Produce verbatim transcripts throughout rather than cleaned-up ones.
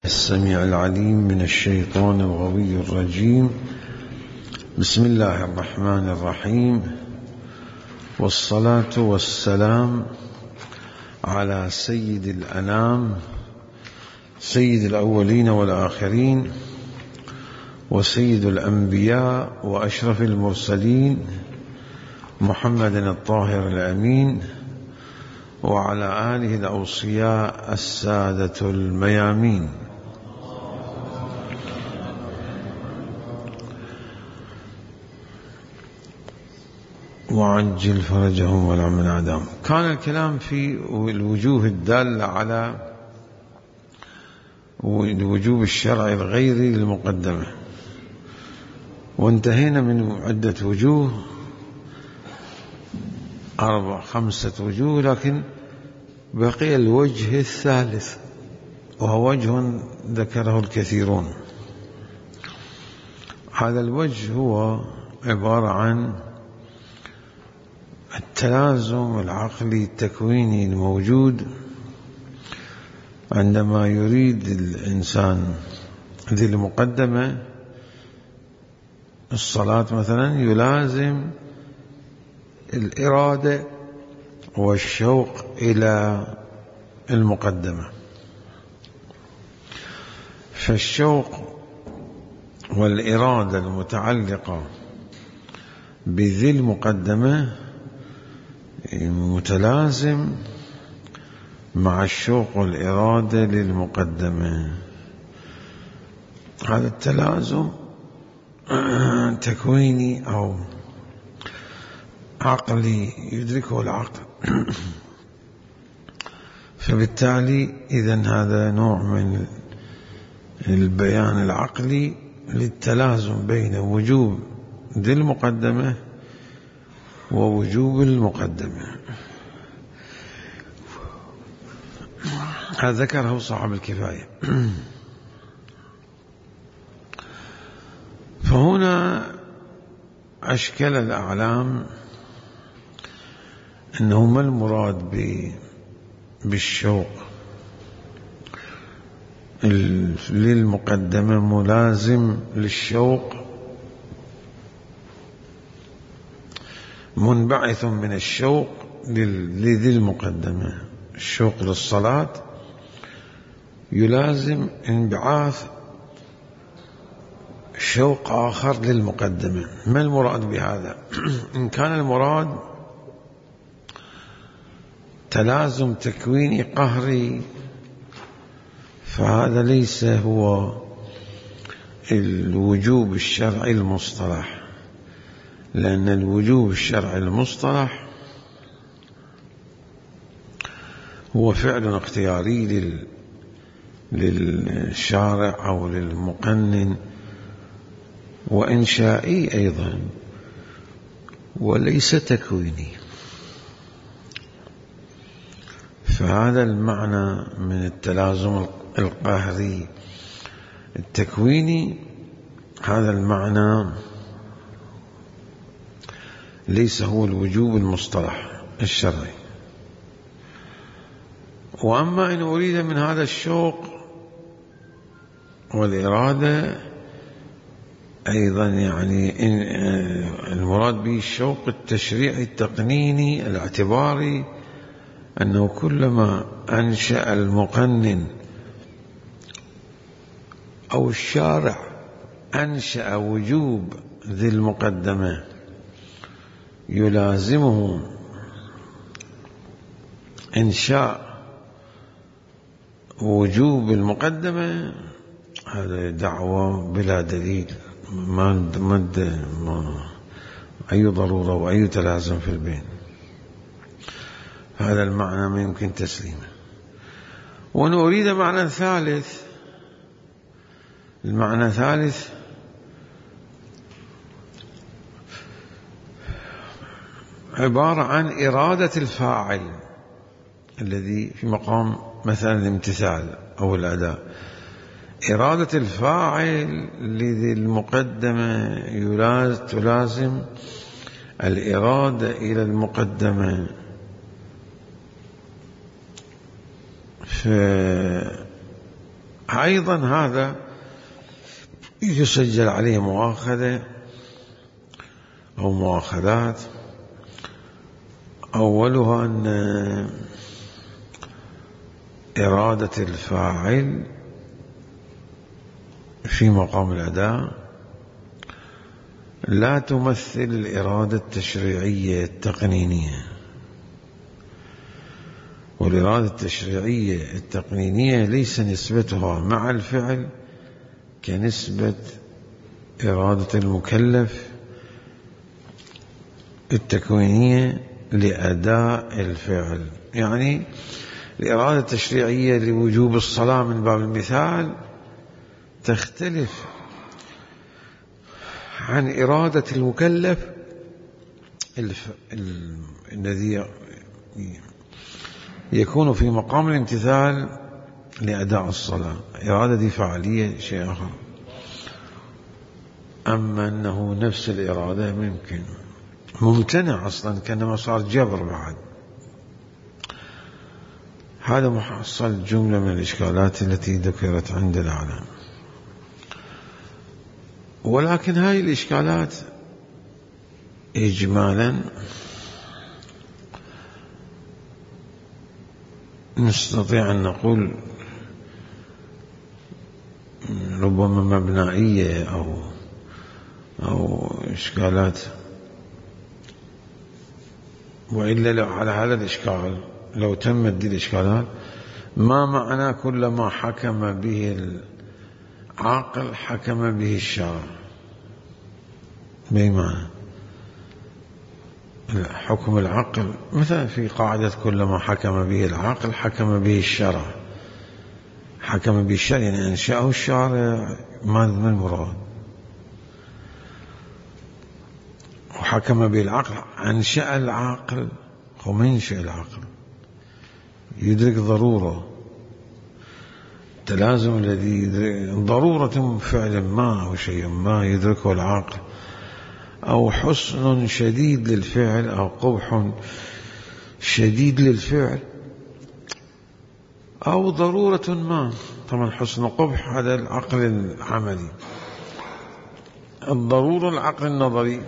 السميع العليم من الشيطان الغوي الرجيم. بسم الله الرحمن الرحيم، والصلاة والسلام على سيد الأنام، سيد الأولين والآخرين، وسيد الأنبياء وأشرف المرسلين، محمد الطاهر الأمين، وعلى آله الأوصياء السادة الميامين. وعجل فرجهم ولا من أعدام. كان الكلام في الوجوه الدالة على الوجوب الشرعي الغيري للمقدمة، وانتهينا من عدة وجوه، أربع خمسة وجوه، لكن بقي الوجه الثالث، وهو وجه ذكره الكثيرون. هذا الوجه هو عبارة عن التلازم العقلي التكويني الموجود عندما يريد الإنسان ذي المقدمة الصلاة مثلا، يلازم الإرادة والشوق إلى المقدمة. فالشوق والإرادة المتعلقة بذي المقدمة متلازم مع الشوق والإرادة للمقدمة. هذا التلازم تكويني أو عقلي يدركه العقل. فبالتالي إذن هذا نوع من البيان العقلي للتلازم بين وجوب ذي المقدمة ووجوب المقدمة. هذا ذكره صاحب الكفاية. فهنا أشكل الأعلام أنه ما المراد بالشوق للمقدمة؟ ملازم للشوق منبعث من الشوق لذي المقدمة. الشوق للصلاة يلازم انبعاث شوق آخر للمقدمة. ما المراد بهذا؟ إن كان المراد تلازم تكويني قهري، فهذا ليس هو الوجوب الشرعي المصطلح، لأن الوجوب الشرعي المصطلح هو فعل اختياري لل للشارع أو للمقنن، وإنشائي أيضا، وليس تكويني. فهذا المعنى من التلازم القهري التكويني، هذا المعنى ليس هو الوجوب المصطلح الشرعي. وأما إن أريد من هذا الشوق والإرادة أيضا، يعني إن المراد به الشوق التشريعي التقنيني الاعتباري، أنه كلما أنشأ المقنن أو الشارع أنشأ وجوب ذي المقدمة يلازمه إنشاء وجوب المقدمة، هذا دعوة بلا دليل، ما مد أي ضرورة وأي تلازم في البين. هذا المعنى ما يمكن تسليمه. ونريد معنى ثالث. المعنى الثالث عبارة عن إرادة الفاعل الذي في مقام مثلا الامتثال أو الأداء. إرادة الفاعل لذي المقدمة تلازم الإرادة إلى المقدمة. أيضا هذا يسجل عليه مؤاخذة أو مؤاخذات. أولها أن إرادة الفاعل في مقام الأداء لا تمثل الإرادة التشريعية التقنينية، والإرادة التشريعية التقنينية ليس نسبتها مع الفعل كنسبة إرادة المكلف التكوينية لأداء الفعل. يعني الإرادة التشريعية لوجوب الصلاة من باب المثال تختلف عن إرادة المكلف الف... ال... الذي يكون في مقام الامتثال لأداء الصلاة. إرادة دي فعالية شيء آخر. أما أنه نفس الإرادة ممكن ممتنع أصلا، كأنما صار جبر بعد. هذا محصل جملة من الإشكالات التي ذكرت عند الأعلام. ولكن هذه الإشكالات إجمالا نستطيع أن نقول ربما مبنائية أو أو إشكالات. وإلا لو على هذا الإشكال لو تمت دي الإشكالات، ما معنى كل ما حكم به العاقل حكم به الشرع؟ بأي معنى؟ حكم العقل مثلا في قاعدة كل ما حكم به العاقل حكم به الشرع. حكم به الشرع يعني أنشأه الشارع، ما المراد؟ وحكم به العقل أنشأ العاقل، ومنشأ العقل يدرك ضرورة تلازم الذي يدرك ضرورة فعل ما أو شيء ما يدركه العاقل، أو حسن شديد للفعل أو قبح شديد للفعل، أو ضرورة ما. طبعا حسن وقبح هذا العقل العملي، الضرورة العقل النظري.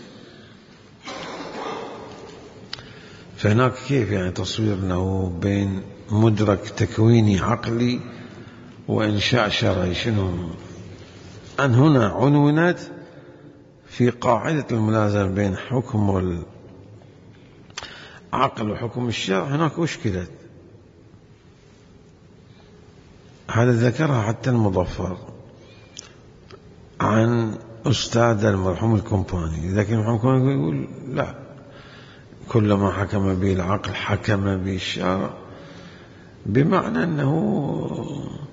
فهناك كيف يعني تصوير أنه بين مدرك تكويني عقلي وإنشاء شرعي؟ شنو أن هنا عنونت في قاعدة الملازمة بين حكم العقل وحكم الشرع، هناك أشكلت. هذا ذكرها حتى المظفر عن أستاذ المرحوم الكومباني، لكن المرحوم الكومباني يقول لا، كل ما حكم به العقل حكم به الشرع، بمعنى أنه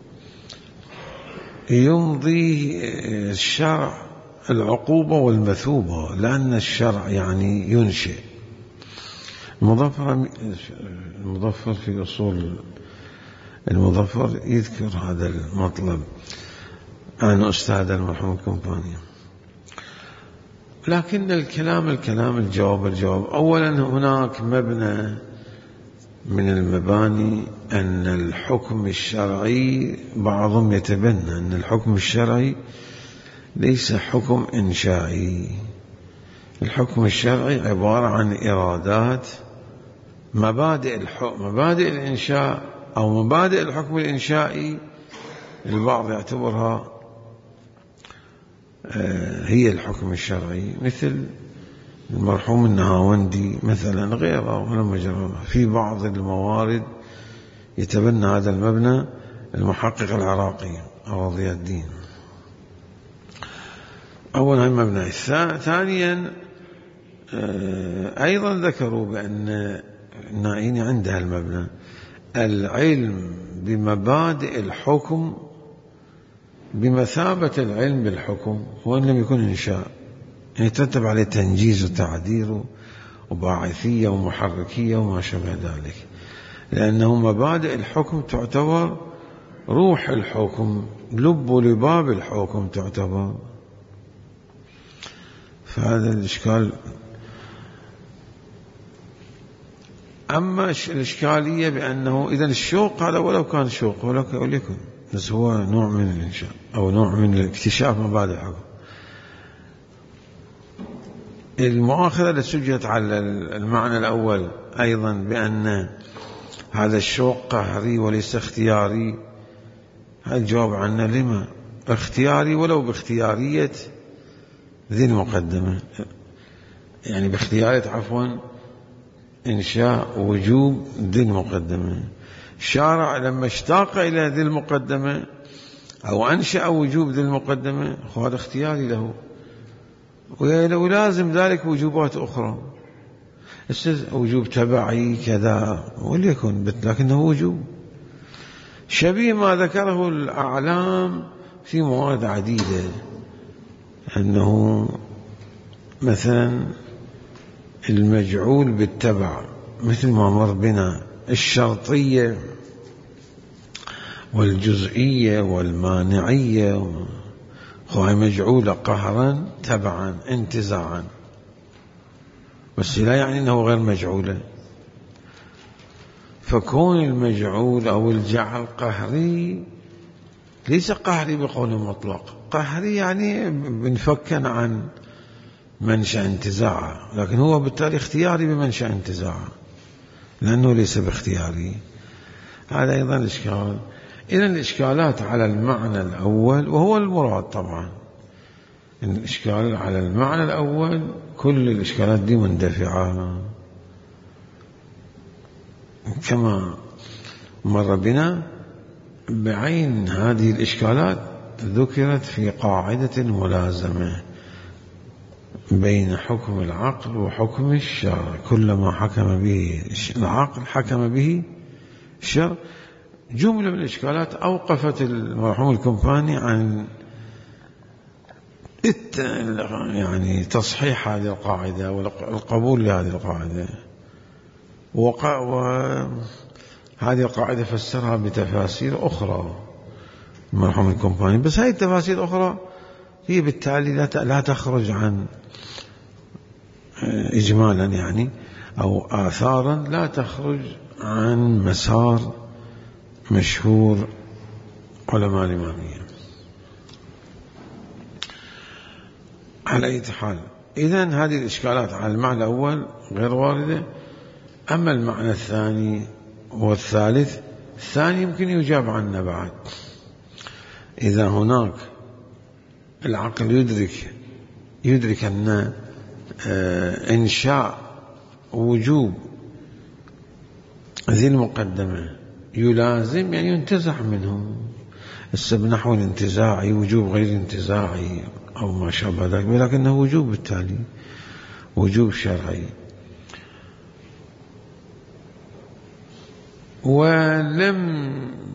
يمضي الشرع العقوبة والمثوبة، لأن الشرع يعني ينشئ. المظفر المظفر في أصول المظفر يذكر هذا المطلب عن أستاذ المرحوم الكومباني. لكن الكلام الكلام الجواب الجواب. أولا هناك مبنى من المباني أن الحكم الشرعي، بعضهم يتبنى أن الحكم الشرعي ليس حكم إنشائي. الحكم الشرعي عبارة عن إرادات، مبادئ الحكم، مبادئ الإنشاء أو مبادئ الحكم الإنشائي. البعض يعتبرها هي الحكم الشرعي، مثل المرحوم النهاوندي مثلا، غيره من المجرد. في بعض الموارد يتبنى هذا المبنى المحقق العراقي رضي الدين. أولا المبنى. ثانيا أيضا ذكروا بأن النائين عندها المبنى العلم بمبادئ الحكم بمثابة العلم بالحكم، وإن لم يكن إنشاء، يعني يترتب عليه تنجيز وتعديل وباعثية ومحركية وما شابه ذلك، لأنه مبادئ الحكم تعتبر روح الحكم، لب ولباب الحكم تعتبر. فهذا الإشكال. أما الإشكالية بأنه إذن الشوق هذا ولو كان شوق ولو يكن بس هو نوع من الإنشاء أو نوع من الاكتشاف مبادئ الحكم. المؤاخذة التي سجلت على المعنى الأول أيضا بأن هذا الشوق قهري وليس اختياري، الجواب عنه لما اختياري ولو باختيارية ذي المقدمة، يعني باختيارية عفوا إنشاء وجوب ذي المقدمة. الشارع لما اشتاق إلى ذي المقدمة أو أنشأ وجوب ذي المقدمة هذا اختياري له، ولازم ذلك وجوبات أخرى، وجوب تبعي كذا وليكن، لكنه وجوب شبيه ما ذكره الأعلام في مواد عديدة، أنه مثلا المجعول بالتبع مثل ما مر بنا الشرطية والجزئية والمانعية، هو مجعولة قهرا تبعا انتزاعا، بس لا يعني أنه غير مجعولة. فكون المجعول أو الجعل قهري ليس قهري بقول مطلق، قهري يعني بنفكن عن منشأ انتزاعه، لكن هو بالتالي اختياري بمنشأ انتزاعه لأنه ليس باختياري. هذا أيضا الإشكال. إذن الإشكالات على المعنى الأول وهو المراد طبعا، الإشكال على المعنى الأول كل الإشكالات دي مندفعة كما مر بنا. بعين هذه الإشكالات ذكرت في قاعدة الملازمة بين حكم العقل وحكم الشرع، كلما حكم به العقل حكم به الشرع. جملة من الإشكالات أوقفت المرحوم الكومباني عن يعني تصحيح هذه القاعدة والقبول لهذه القاعدة، وهذه القاعدة فسرها بتفاسير أخرى المرحوم الكومباني، بس هذه التفاسير الأخرى هي بالتالي لا تخرج عن إجمالا يعني أو آثارا لا تخرج عن مسار مشهور علماء الإمامية. على أي حال، إذن هذه الإشكالات على المعنى الأول غير واردة. أما المعنى الثاني والثالث، الثاني يمكن يجاب عنه بعد. إذا هناك العقل يدرك يدرك أن إنشاء وجوب ذي المقدمة يلازم يعني ينتزع منه السبب نحو الانتزاعي، وجوب غير انتزاعي أو ما شابه ذلك، ولكنه وجوب بالتالي وجوب شرعي. ولم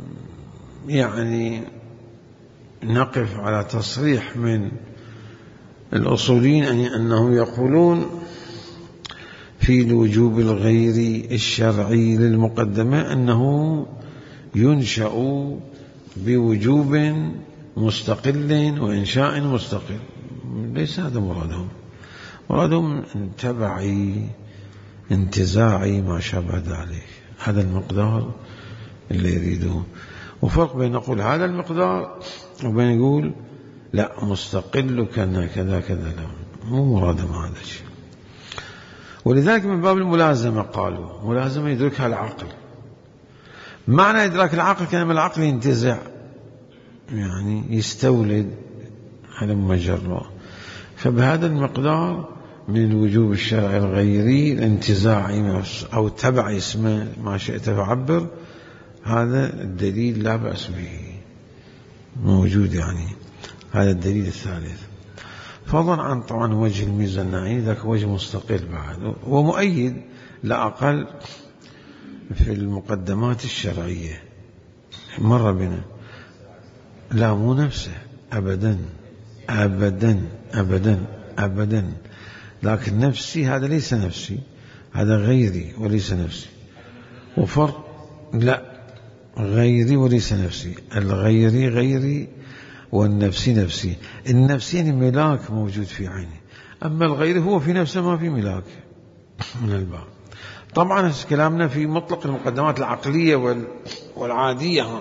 يعني نقف على تصريح من الأصوليين أنهم يقولون في الوجوب الغيري الشرعي للمقدمة أنه ينشأ بوجوب مستقل وإنشاء مستقل، ليس هذا مرادهم. مرادهم تبعي انتزاعي ما شابه ذلك، هذا المقدار اللي يريدوه. وفرق بين نقول هذا المقدار وبين يقول لا مستقل كذا كذا كذا، لا مو مرادهم هذا الشيء. ولذلك من باب الملازمة قالوا ملازمة يدركها العقل. معنى إدراك العقل كلمة العقل ينتزع يعني يستولد على مجرى، فبهذا المقدار من الوجوب الشرعي الغيري الانتزاعي أو تبع اسمه ما شئت فعبر، هذا الدليل لا بأس به موجود، يعني هذا الدليل الثالث. فضلا عن طبعا وجه الميزة الناعي ذاك وجه مستقل بعد ومؤيد لا أقل في المقدمات الشرعية مر بنا. لا مو نفسه أبدا أبدا أبدا أبدا، لكن نفسي هذا ليس نفسي، هذا غيري وليس نفسي. وفرق لا غيري وليس نفسي، الغيري غيري والنفسي نفسي. النفسي ملاك موجود في عيني، أما الغير هو في نفسه ما في ملاك من الباب. طبعا كلامنا في مطلق المقدمات العقلية والعادية،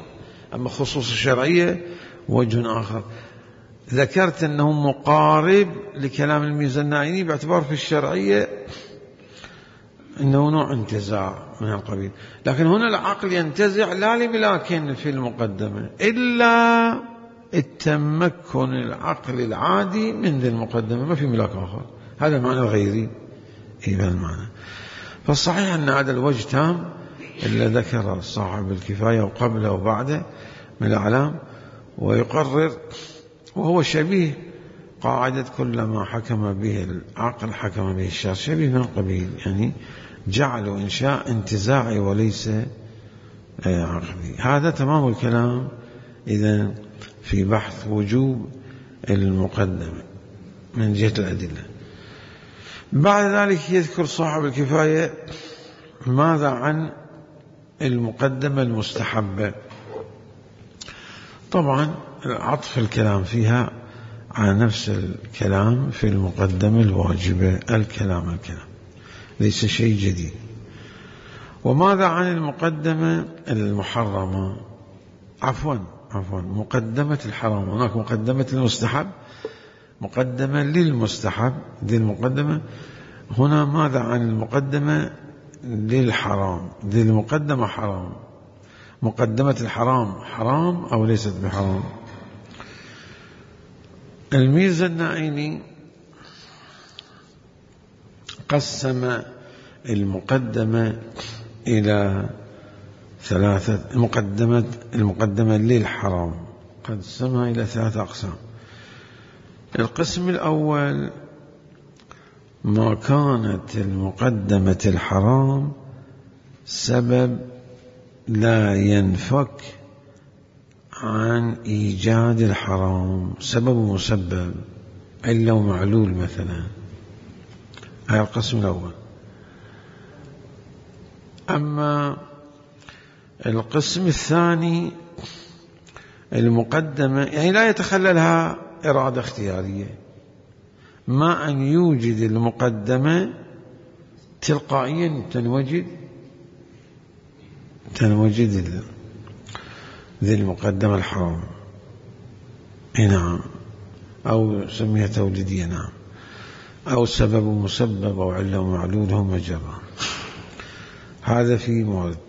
أما خصوص الشرعية وجه آخر. ذكرت أنه مقارب لكلام الميزة النائيني باعتبار في الشرعية أنه نوع انتزاع من القبيل، لكن هنا العقل ينتزع لا لملاك في المقدمة إلا التمكن العقل العادي من ذي المقدمة، ما في ملاك آخر. هذا المعنى الغيري إيه المعنى. فالصحيح أن هذا الوجه تام اللي ذكر صاحب الكفاية وقبله وبعده من الأعلام، ويقرر وهو شبيه قاعدة كل ما حكم به العقل حكم به الشرع، شبيه من القبيل، يعني جعل إنشاء انتزاعي وليس عقلي. هذا تمام الكلام إذن في بحث وجوب المقدمة من جهة الأدلة. بعد ذلك يذكر صاحب الكفاية ماذا عن المقدمة المستحبة. طبعا عطف الكلام فيها على نفس الكلام في المقدمة الواجبة، الكلام الكلام ليس شيء جديد. وماذا عن المقدمة المحرمة؟ عفوا عفوا مقدمة الحرام. هناك مقدمة المستحب، مقدمة للمستحب، ذي المقدمة. هنا ماذا عن المقدمة للحرام؟ ذي المقدمة حرام. مقدمة الحرام حرام أو ليست بحرام؟ الميزة النائيني قسم المقدمة إلى ثلاثة المقدمة المقدمة للحرام قسمها إلى ثلاثة أقسام. القسم الأول ما كانت المقدمة الحرام سبب لا ينفك عن إيجاد الحرام، سبب مسبب علة ومعلول مثلا، هذا القسم الأول. أما القسم الثاني المقدمة يعني لا يتخللها إرادة اختيارية، ما أن يوجد المقدمة تلقائيا تنوجد تنوجد ذي المقدمة الحرام، نعم، أو سميها توليدية، نعم، أو سبب مسبب أو علة ومعلول هم مجرى. هذا في مورد.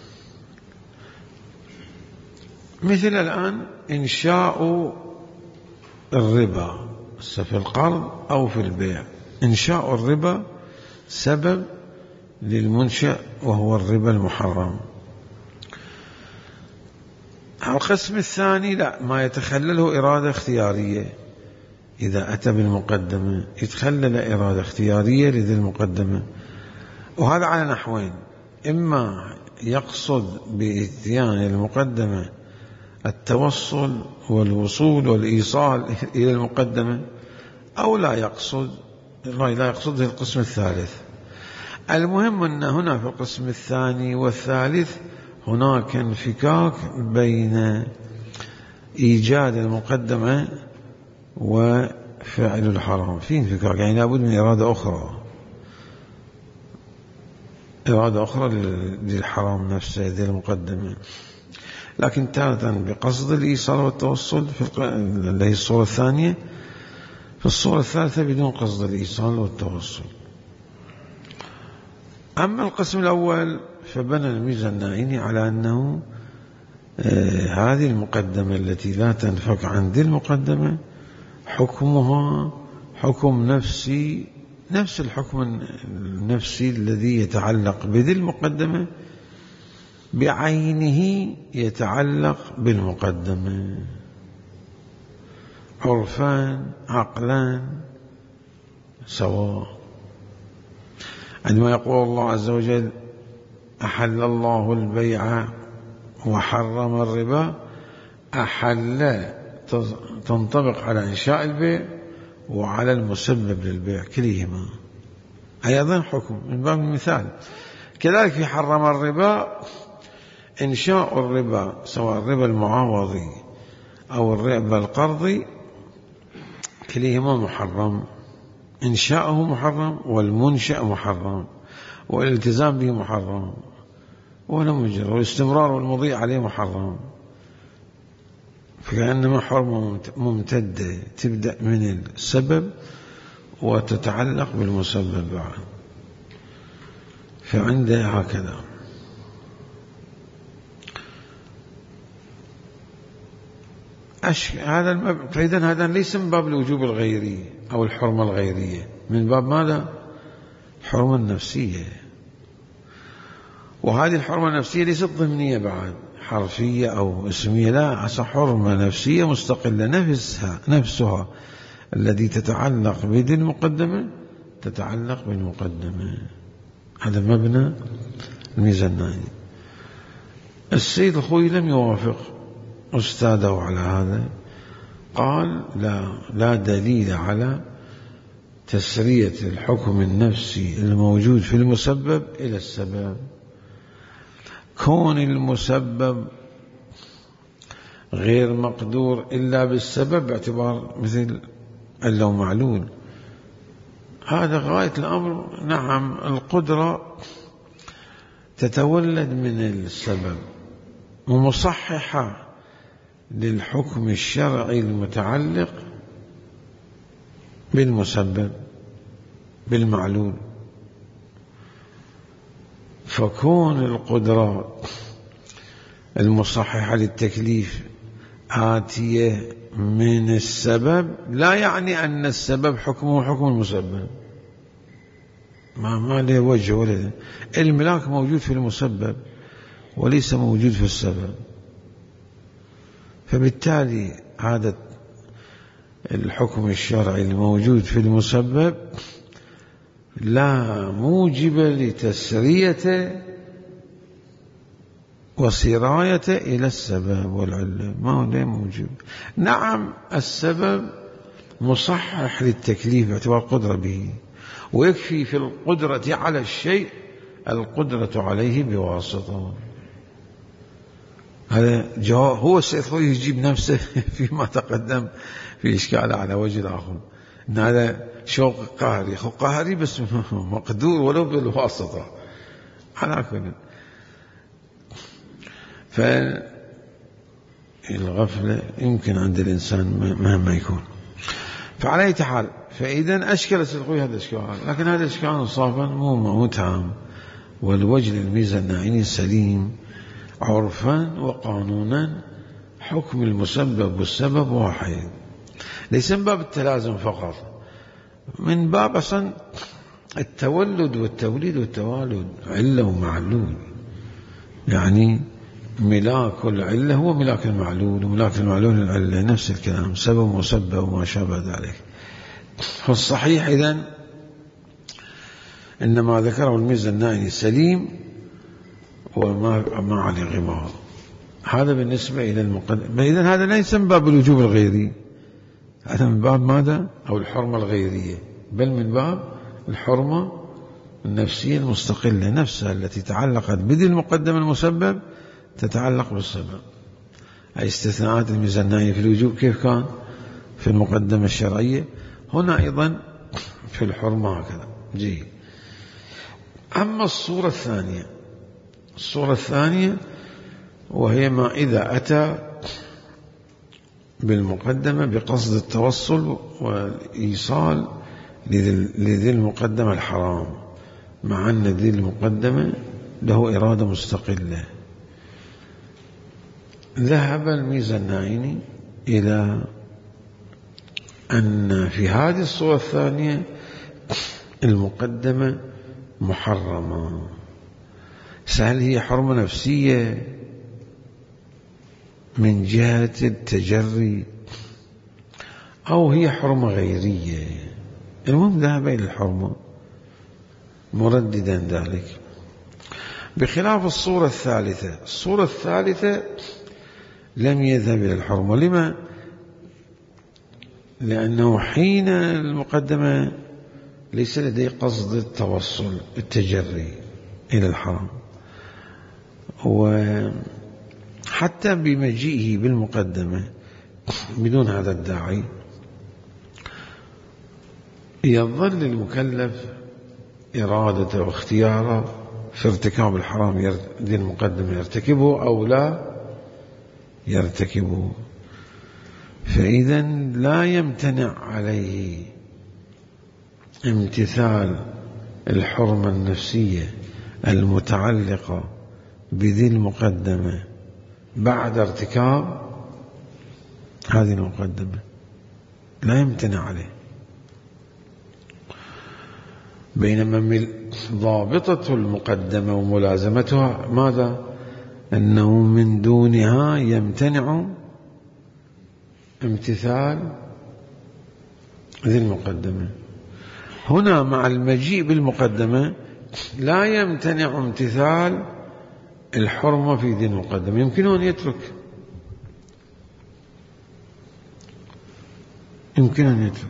مثل الآن إنشاء الربا في القرض أو في البيع. إنشاء الربا سبب للمنشأ وهو الربا المحرم. القسم الثاني لا، ما يتخلله إرادة اختيارية. إذا أتى بالمقدمة يتخلل إرادة اختيارية لذي المقدمة، وهذا على نحوين: إما يقصد بإتيان المقدمة التوصل والوصول والإيصال إلى المقدمة، أو لا يقصد لا يقصد القسم الثالث. المهم أن هنا في القسم الثاني والثالث هناك انفكاك بين إيجاد المقدمة وفعل الحرام، في انفكاك، يعني لابد من إرادة أخرى، إرادة أخرى للحرام نفسه ذي المقدمة، لكن تارة بقصد الإيصال والتوصل في اللي هي الصورة الثانية، في الصورة الثالثة بدون قصد الإيصال والتوصل. أما القسم الأول فبنى الميزة النائيني على أنه آه هذه المقدمة التي لا تنفك عن ذي المقدمة حكمها حكم نفسي، نفس الحكم النفسي الذي يتعلق بذي المقدمة بعينه يتعلق بالمقدمة، عرفان عقلان سواء. عندما يقول الله عز وجل أحل الله البيع وحرم الربا، أحل تنطبق على إنشاء البيع وعلى المسبب للبيع كليهما، أيضا حكم من باب المثال. كذلك في حرم الربا، إنشاء الربا سواء الربا المعاوضي أو الربا القرضي كليهما محرم، إنشاؤه محرم والمنشأ محرم والالتزام به محرم، ولا مجرد، والاستمرار والمضي عليه محرم. فكأنما حرمة ممتدة تبدأ من السبب وتتعلق بالمسبب بعد، فعنده هكذا. أش... هذا المب... فإذا هذا ليس من باب الوجوب الغيري أو الحرمة الغيرية، من باب ماذا؟ الحرمة النفسية. وهذه الحرمة النفسية ليست ضمنية بعد حرفية أو اسمية، لا، أصلا حرمة نفسية مستقلة نفسها نفسها التي تتعلق بذي المقدمة تتعلق بالمقدمة. هذا مبنى الميزان النائي. السيد الخوي لم يوافق أستاذه على هذا، قال لا لا دليل على تسرية الحكم النفسي الموجود في المسبب إلى السبب. كون المسبب غير مقدور إلا بالسبب باعتبار مثل علة ومعلول، هذا غاية الأمر. نعم، القدرة تتولد من السبب ومصححة للحكم الشرعي المتعلق بالمسبب بالمعلول. فكون القدرة المصححة للتكليف آتية من السبب لا يعني أن السبب حكمه حكم المسبب، ما ما له وجه ولا. الملاك موجود في المسبب وليس موجود في السبب، فبالتالي هذا الحكم الشرعي الموجود في المسبب لا موجب لتسريته وسرايته إلى السبب والعلة، ما هو لا موجب. نعم، السبب مصحح للتكليف باعتبار القدرة به، ويكفي في القدرة على الشيء القدرة عليه بواسطة. هذا جواب هو سيخوي يجيب نفسه فيما تقدم في إشكال على وجه آخر، إن هذا شوق قهري، خو قهري بس مقدور ولو بالواسطة على كل. فالغفلة يمكن عند الإنسان مهما يكون. فعلى أي حال، فإذا أشكل سيخوي هذا الإشكال، لكن هذا الإشكال إنصافا مو متهم، والوجه الميزان النائي سليم. عرفا وقانونا حكم المسبب والسبب واحد، ليس من باب التلازم فقط، من باب أصلا التولد والتوليد والتوالد، علة ومعلول. يعني ملاك العلة هو ملاك المعلول، وملاك المعلول العلة، نفس الكلام، سبب ومسبب وما شابه ذلك. فالصحيح إذن إنما ذكره الميزان النائي سليم وما ما عليه غمار. هذا بالنسبة إلى المقدمة. إذن هذا ليس من باب الوجوب الغيري، هذا من باب ماذا؟ أو الحرمة الغيرية، بل من باب الحرمة النفسية المستقلة نفسها التي تعلقت بذي المقدمة المسبب تتعلق بالسبب. أي استثناءات الميزان النائي في الوجوب كيف كان في المقدمة الشرعية، هنا أيضا في الحرمة هكذا. جيد. أما الصورة الثانية، الصورة الثانية وهي ما إذا أتى بالمقدمة بقصد التوصل والإيصال لذي المقدمة الحرام، مع أن ذي المقدمة له إرادة مستقلة. ذهب الميزان النائي إلى أن في هذه الصورة الثانية المقدمة محرمة. هل هي حرمة نفسية من جهة التجري أو هي حرمة غيرية؟ المهم ذهب إلى الحرمة مرددا ذلك، بخلاف الصورة الثالثة. الصورة الثالثة لم يذهب إلى الحرمة. لما؟ لأنه حين المقدمة ليس لديه قصد التوصل التجري إلى الحرام، وحتى بمجيئه بالمقدمة بدون هذا الداعي يظل المكلف إرادته واختياره في ارتكاب الحرام ذي المقدمة يرتكبه أو لا يرتكبه. فإذا لا يمتنع عليه امتثال الحرمة النفسية المتعلقة بذي المقدمة بعد ارتكاب هذه المقدمة، لا يمتنع عليه. بينما ضابطة المقدمة وملازمتها ماذا؟ أنه من دونها يمتنع امتثال ذي المقدمة. هنا مع المجيء بالمقدمة لا يمتنع امتثال الحرمة في ذي المقدمة، يمكن أن يترك يمكن أن يترك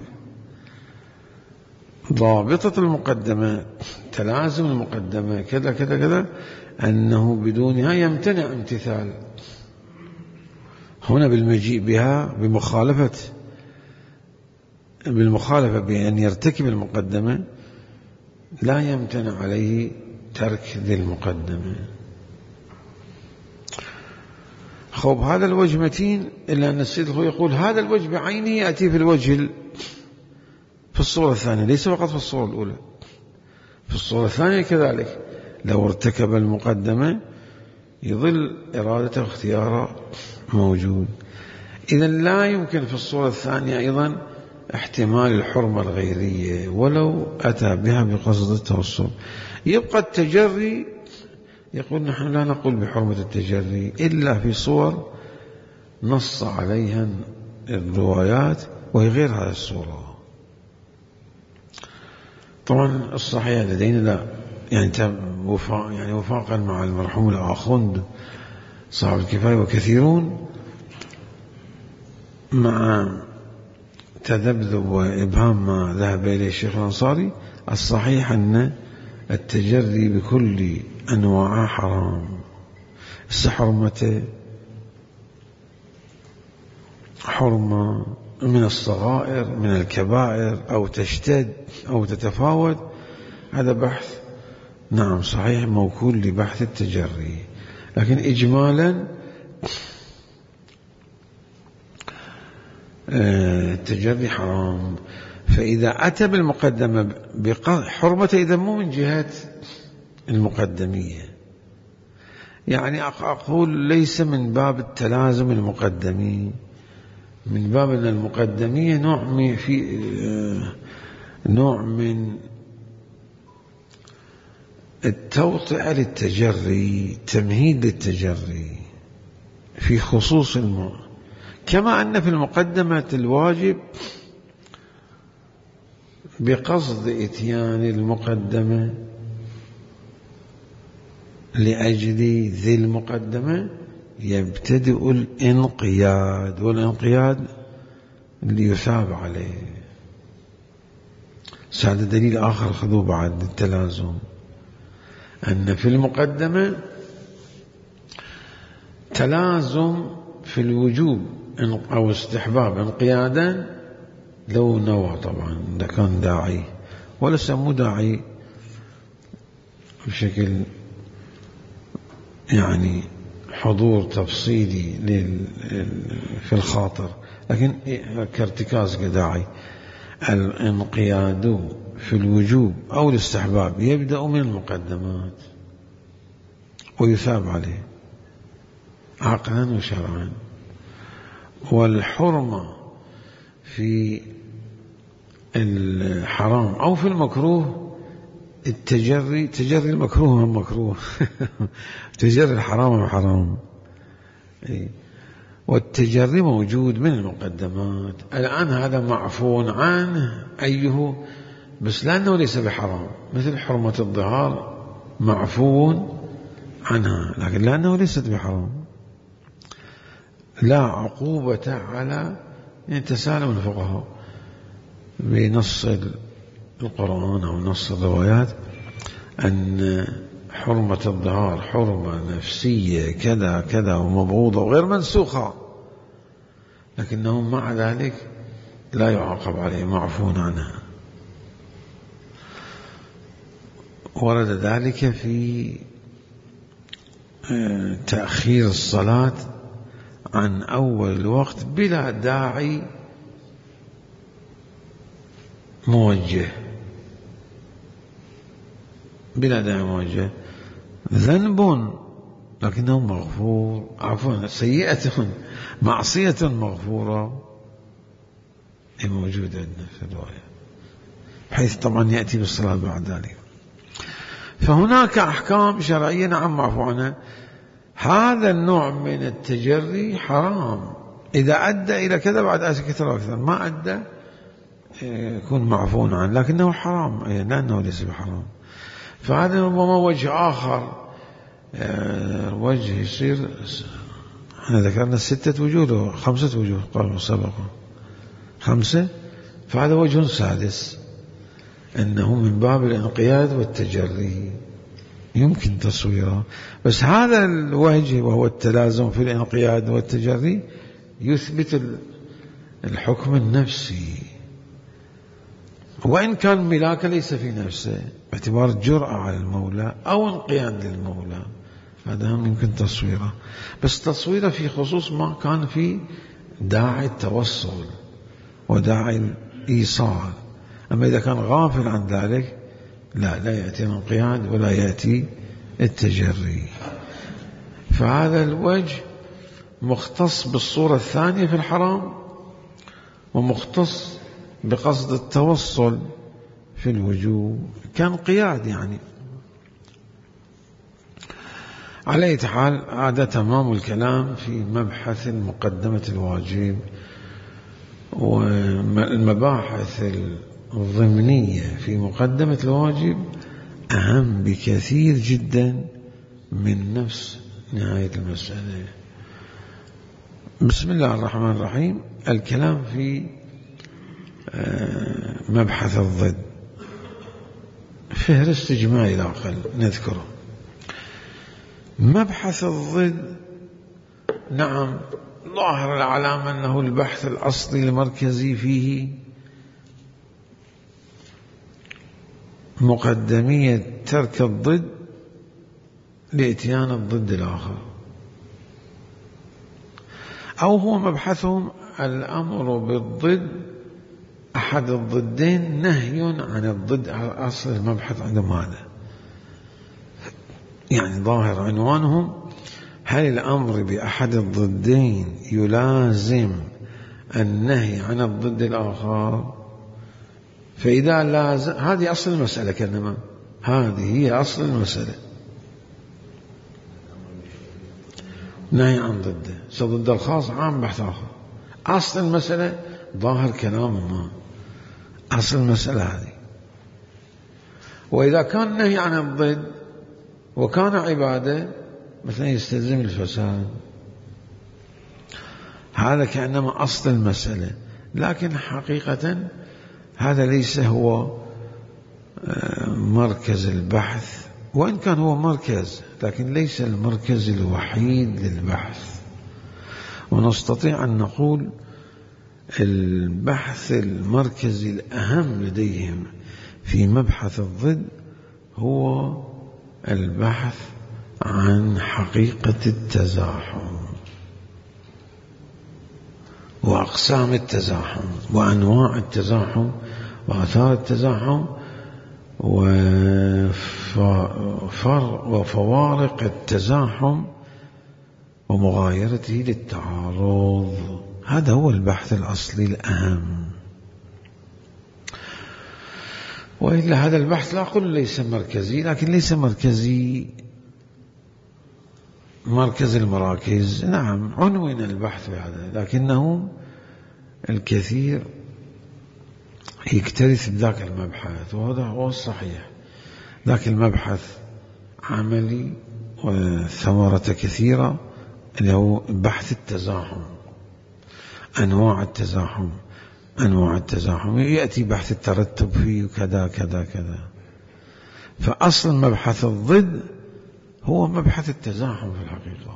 ضابطة المقدمة، تلازم المقدمة كذا كذا كذا، أنه بدونها يمتنع امتثال. هنا بالمجيء بها بمخالفة بالمخالفة بأن يرتكب المقدمة لا يمتنع عليه ترك ذي المقدمة. خب هذا الوجه متين، إلا أن السيد الخوي يقول هذا الوجه بعينه يأتي في الوجه في الصورة الثانية، ليس فقط في الصورة الأولى، في الصورة الثانية كذلك. لو ارتكب المقدمة يظل إرادته واختياره موجود. إذا لا يمكن في الصورة الثانية أيضا احتمال الحرمة الغيرية ولو أتى بها بقصد التوصل. يبقى التجري، يقول نحن لا نقول بحرمة التجري إلا في صور نص عليها الروايات وهي غير هذه الصورة. طبعا الصحيح لدينا لا، يعني وفاق يعني وفاقا مع المرحوم الآخوند صاحب الكفاية وكثيرون، مع تذبذب وإبهام ما ذهب إليه الشيخ الأنصاري، الصحيح أن التجري بكل أنواعه حرام. السحرمة حرمة من الصغائر من الكبائر، أو تشتد أو تتفاوت، هذا بحث نعم صحيح موكول لبحث التجري. لكن إجمالا التجري حرام. فإذا أتى بالمقدمة بحرمة، إذا مو من جهة المقدمية، يعني أقول ليس من باب التلازم المقدمي، من باب أن المقدمية نوع من في نوع من التوطئة للتجري، تمهيد للتجري في خصوص الموضوع. كما أن في المقدمة الواجب بقصد إتيان المقدمة لأجل ذي المقدمة يبتدئ الانقياد، والانقياد اللي يثاب عليه. هذا دليل آخر خذوه بعد التلازم، أن في المقدمة تلازم في الوجوب أو استحباب انقيادا لو نوى، طبعا إذا كان داعي، ولا سمو داعي بشكل يعني حضور تفصيلي في الخاطر، لكن كارتكاز كداعي. الانقياد في الوجوب أو الاستحباب يبدأ من المقدمات ويثاب عليه عقلا وشرعا. والحرمة في الحرام أو في المكروه، التجري تجري المكروه هم مكروه تجري الحرام هم حرام. والتجري موجود من المقدمات. الآن هذا معفو عنه أيه، بس لأنه ليس بحرام، مثل حرمة الظهار معفو عنها، لكن لأنه ليست بحرام لا عقوبة على، يعني تسالم الفقهاء بنص القرآن أو نص الروايات أن حرمة الظهار حرمة نفسية كذا كذا ومبغوضة وغير منسوخة، لكنه مع ذلك لا يعاقب عليه، معفو عنها. ورد ذلك في تأخير الصلاة عن أول الوقت بلا داعي موجه، بلا داعي موجه، ذنب لكنه مغفور، عفوا سيئة معصية مغفورة موجودة عندنا في الرواية، بحيث طبعا يأتي بالصلاة بعد ذلك. فهناك أحكام شرعية نعم معفو عنها. هذا النوع من التجري حرام إذا أدى إلى كذا بعد أكثر وأكثر، ما أدى يكون معفو عنه، لكنه حرام لأنه ليس بحرام. فهذا ربما وجه آخر، وجه يصير احنا ذكرنا ستة وجوه خمسة وجوه قالوا سبقوا خمسة، فهذا وجه سادس أنه من باب الانقياد والتجري يمكن تصويره. بس هذا الوجه وهو التلازم في الانقياد والتجري يثبت الحكم النفسي، وإن كان ملاك ليس في نفسه باعتبار الجرأة على المولى أو انقياد للمولى، هذا هم يمكن تصويره. بس تصويره في خصوص ما كان في داعي التوصل وداعي الإيصال. أما إذا كان غافل عن ذلك لا لا يأتي الانقياد ولا يأتي التجري. فهذا الوجه مختص بالصورة الثانية في الحرام، ومختص بقصد التوصل في الوجوب كانقياد يعني. على أي حال هذا تمام الكلام في مبحث مقدمة الواجب، والمباحث الضمنية في مقدمة الواجب أهم بكثير جدا من نفس نهاية المسألة. بسم الله الرحمن الرحيم. الكلام في مبحث الضد، فهرست إجمالي الأقل نذكره. مبحث الضد نعم ظاهر العلامة أنه البحث الأصلي المركزي فيه مقدمية ترك الضد لإتيان الضد الآخر، أو هو مبحثهم الأمر بالضد أحد الضدين نهي عن الضد. أصل المبحث عندهم هذا، يعني ظاهر عنوانهم هل الأمر بأحد الضدين يلازم النهي عن الضد الآخر؟ فإذا لازم، هذه أصل المسألة كلمة، هذه هي أصل المسألة، نهي عن ضده. سضد الخاص عام بحث آخر. أصل المسألة ظاهر كلام ما، أصل المسألة هذه. وإذا كان نهي عن الضد وكان عبادة مثلا يستلزم الفساد، هذا كأنما أصل المسألة. لكن حقيقة هذا ليس هو مركز البحث، وإن كان هو مركز لكن ليس المركز الوحيد للبحث. ونستطيع أن نقول البحث المركزي الأهم لديهم في مبحث الضد هو البحث عن حقيقة التزاحم وأقسام التزاحم وأنواع التزاحم وآثار التزاحم وفوارق التزاحم ومغايرته للتعارض. هذا هو البحث الأصلي الأهم. وإلا هذا البحث لا أقول ليس مركزي، لكن ليس مركزي مركز المراكز. نعم عنوان البحث بهذا، لكنه الكثير يكترث بذاك المبحث، وهذا هو الصحيح. ذاك المبحث عملي وثمرة كثيرة، اللي هو بحث التزاحم، أنواع التزاحم أنواع التزاحم يأتي بحث الترتب فيه كذا كذا كذا. فأصل مبحث الضد هو مبحث التزاحم في الحقيقة.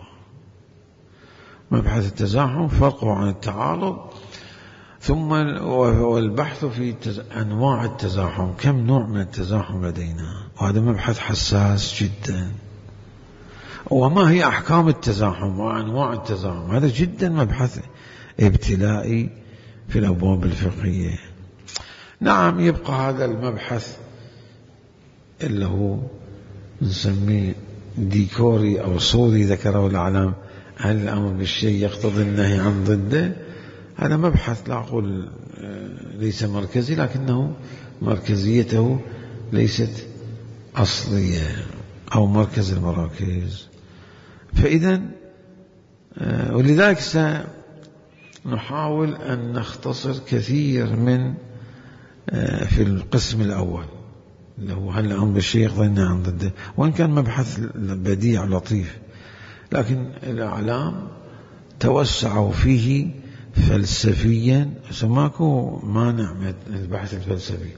مبحث التزاحم فرقه عن التعارض، ثم والبحث في أنواع التزاحم، كم نوع من التزاحم لدينا، وهذا مبحث حساس جدا. وما هي أحكام التزاحم وأنواع التزاحم. هذا جدا مبحث ابتلائي في الأبواب الفقهية. نعم يبقى هذا المبحث اللي هو نسميه ديكوري أو صوري ذكره الأعلام، هل الأمر بالشيء يقتضي النهي عن ضده؟ هذا مبحث لا أقول ليس مركزي، لكنه مركزيته ليست أصلية أو مركز المراكز. فإذا ولذلك سنحاول أن نختصر كثير من في القسم الأول اللي هو هل الأمر بالشيء يقتضي النهي عن ضده، وإن كان مبحث بديع لطيف، لكن الأعلام توسعوا فيه فلسفيا، سماكو مانع من البحث الفلسفي،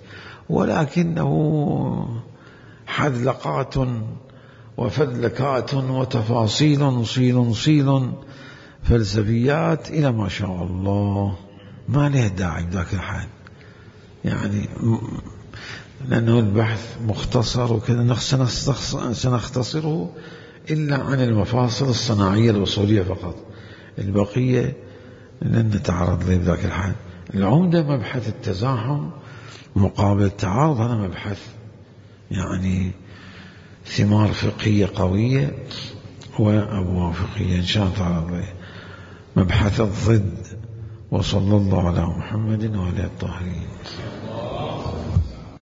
ولكنه حذلقات وفذلكات وتفاصيل صيل صيل فلسفيات إلى ما شاء الله، ما له داعي بذاك الحال يعني، لأنه البحث مختصر وكذا. سنختصره إلا عن المفاصل الصناعية الأصولية فقط، البقية لن نتعرض له بذاك الحال. العمدة مبحث التزاحم مقابل التعارض، هذا مبحث يعني ثمار فقهية قوية وأبواب فقهية إن شاء الله تعالى. مبحث الضد. وصلى الله على محمد وعلى الطاهرين.